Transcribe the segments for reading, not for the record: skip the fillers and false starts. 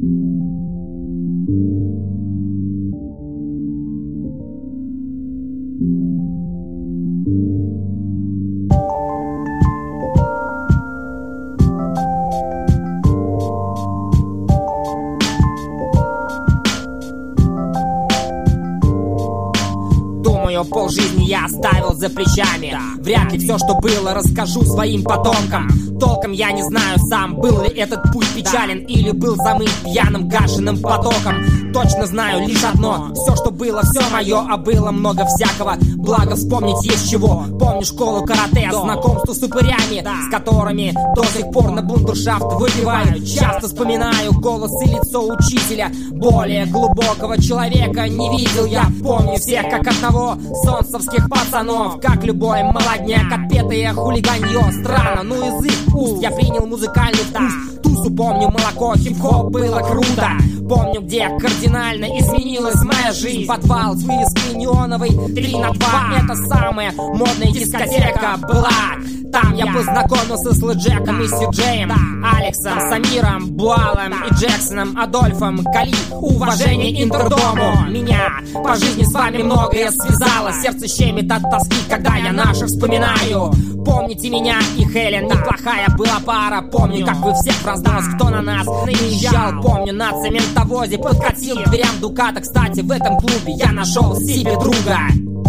Полжизни я оставил за плечами. Вряд ли все, что было, расскажу своим потомкам. Толком я не знаю сам, был ли этот путь печален или был замыт пьяным гашенным потоком. Точно знаю лишь одно: все, что было, все мое, а было много всякого. Благо вспомнить есть чего. Помню школу карате, знакомство с упырями, с которыми до сих пор на бундершафт выпиваю. Часто вспоминаю голос и лицо учителя. Более глубокого человека не видел я. Помню всех как одного, солнцевских пацанов. Как любой молодняк, отпетое хулиганье. Странно, ну язык уст, я принял музыкальный вкус. Тусу помню, молоко, хип-хоп, было круто. Помню, где кардинально изменилась моя жизнь. Подвал с вывеской неоновой 3 на 2. Это самая модная дискотека была. Там я познакомился с Лэджеком и Си-Джеем, Алексом, Самиром, Буалом и Джексоном, Адольфом, Кали. Уважение Интердому. Меня по жизни с вами многое связало. Сердце щемит от тоски, когда я наших вспоминаю. Помните меня и Хелен, неплохая была пара. Помню, как вы всех в разнос, кто на нас наезжал. Помню, на цементовозе подкатил к дверям Дуката. Кстати, в этом клубе я нашел себе друга.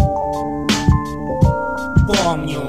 Помню.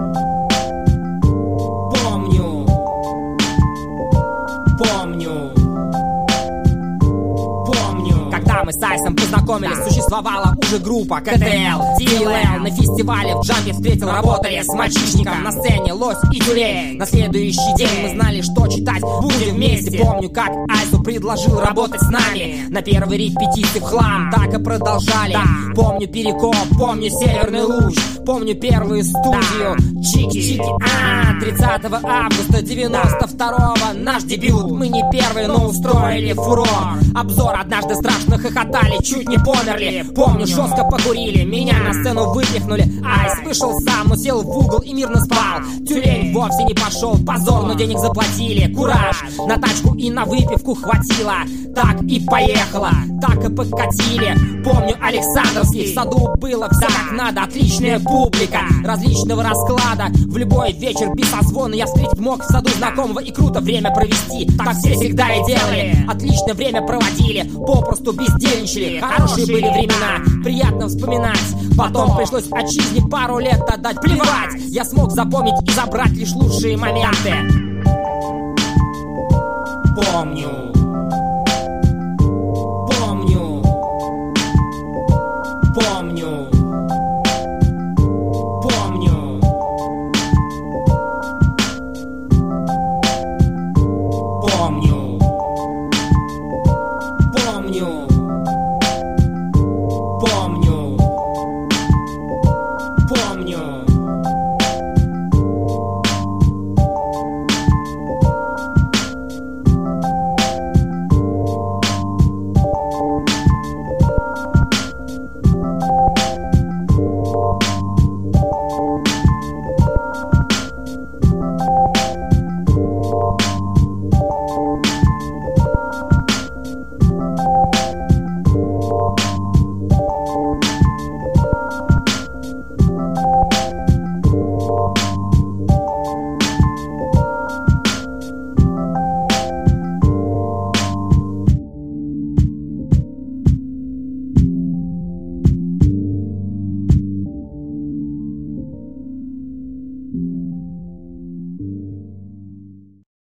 Когда мы с Айсом познакомились, существовала уже группа КТЛ, DLL. На фестивале в Джампе встретил, работали с мальчишником. На сцене Лось и Тюлень. На следующий день мы знали, что читать будем вместе. Помню, как Айсу предложил работать с нами. На первой репетиции в хлам, так и продолжали. Помню Перекоп, помню Северный луч. Помню первую студию Чики-Чики. 30 августа 92-го наш дебют. Мы не первые, но устроили фурор. Обзор: однажды страшно хохотали, чуть не померли. Помню, жестко покурили, меня на сцену выпихнули. Айс вышел сам, но сел в угол и мирно спал. Тюлень вовсе не пошел, позор, но денег заплатили. Кураж, на тачку и на выпивку хватило. Так и поехала, так и покатили. Помню Александровский, в саду было все как надо. Отличная публика, различного расклада. В любой вечер без созвона я встретить мог в саду знакомого и круто время провести. Так все всегда и делали, отличное время проводили. Попросту бездельничали, хорошие были времена, приятно вспоминать. Потом пришлось отчизне пару лет отдать. Плевать, я смог запомнить и забрать лишь лучшие моменты. Помню.